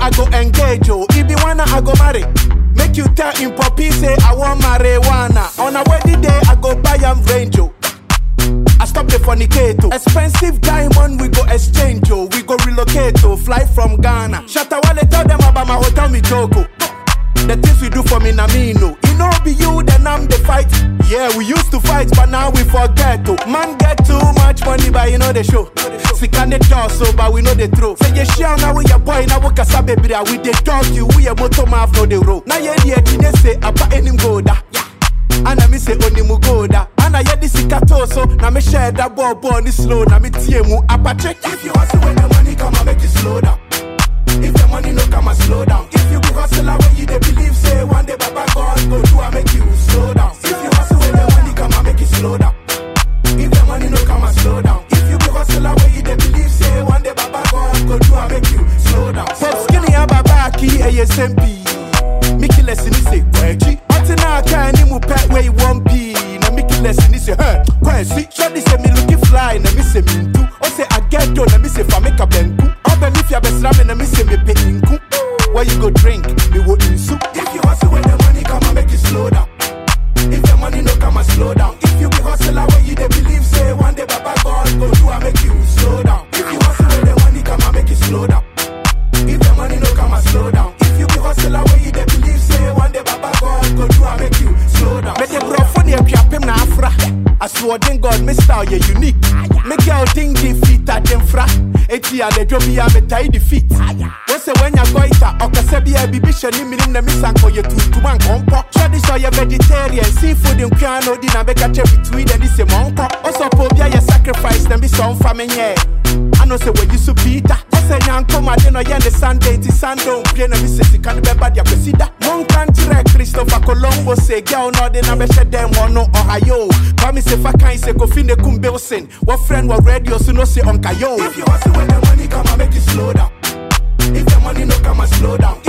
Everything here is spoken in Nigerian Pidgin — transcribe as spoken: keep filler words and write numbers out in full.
I go engage, oh. If you wanna, I go marry. Make you tell him Poppy say I want marijuana. On a wedding day, I go buy am Range, oh. I stop the fornicator. Expensive diamond, we go exchange, oh. We go relocate, oh. Fly from Ghana. Shatawale tell them about my hotel, me joke, oh. The things we do for me, na me no. You know be you, then I'm the fight. Yeah, we used to fight, but now we forget to. Man get too much money, but you know the show. Sick and the door, so but we know the truth. Say you share now with your boy, now we can say baby, we the dog you, we a motor mouth, no the road. Now yeah, yeah, you say about any go da. And I me say only mu go da. And I hear this sikato, so now me share that ball, ball, ni slow, now me tie mu apa check. If you hustle when the money come, I make you slow down. If the money no come, I slow down. If you go hustle away, you they believe, say one day Baba God go do, I make you slow down. If you hustle when the money come, I make you slow down. If the money no come, I slow down. If you go hustle away, you they believe, say one day Baba God go do, I make you slow down. Pop skinny ababaki A S M P. Mickey lesson is a quechi. Until now, I can't even pet where you want be. Now Mickey lesson is a hurt. Quite see, shorty say me looking fly, and me say me too. Or say I get done, and me say for make a benku. But if you're best ramen, and me say me pay in cook. Where you go drink, me wo in soup. If you hustle when the money come, I make you slow down. If the money no come, I slow down. If you be hustle away, you they believe, say one day Baba God go do, I make you slow down. If you hustle when the money come, I make you slow down. If the money no come, I slow down. If you be hustle away, you they believe, say one day Baba God go do, I make you slow down. Make the bro funny, I him na afra. I swear to God, me style you unique. Make your thing defeat at them fra. Eti a le jobi a me tie defeat. What's the when you go ita? Okasebi a bibi shani minim na misanko ye tu tu man kompo. Tradition ye vegetarian, seafood in piano di na beka che between and this a monko. Also pobia ye sacrifice na be some family. I know say when you so Peter. Say young come at no yen the Sunday ti Sunday play na me say can be bad ya presida. One country Christopher Colombo say girl no de na be shed them one no Ohio. But me say fa kan say go fin de kumbe osen. What friend what radio so no say on kayo. If you hustle when the money come I make you slow down. If the money no come I slow down.